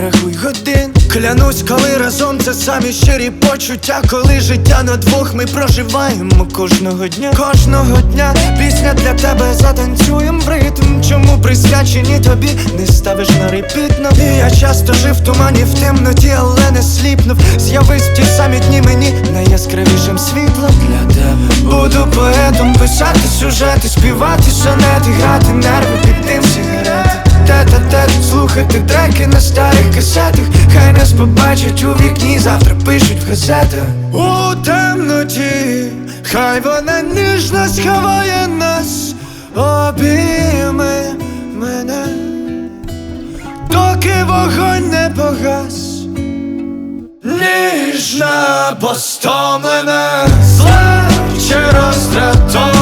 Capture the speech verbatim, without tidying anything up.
не рахуй годин. Клянусь, коли разом це самі щирі почуття. Коли життя на двох ми проживаємо кожного дня. Кожного дня пісня для тебе, затанцюєм в ритм. Чому присвячені тобі, не ставиш на репіт нам. І я часто жив в тумані, в темноті, але не сліпнув. З'явись в ті самі дні мені найяскравішим світлом для тебе. Буду поетом, писати сюжети, співати сонети, грати нерви під дим сигарети. Тет-а-тет, слухати треки на старих касетах. Хай нас побачать у вікні, завтра пишуть в газетах. У темноті, хай вона ніжно сховає нас, обійми мене, доки вогонь не погас. Ніжна, бо стомлена, зла чи роздратована.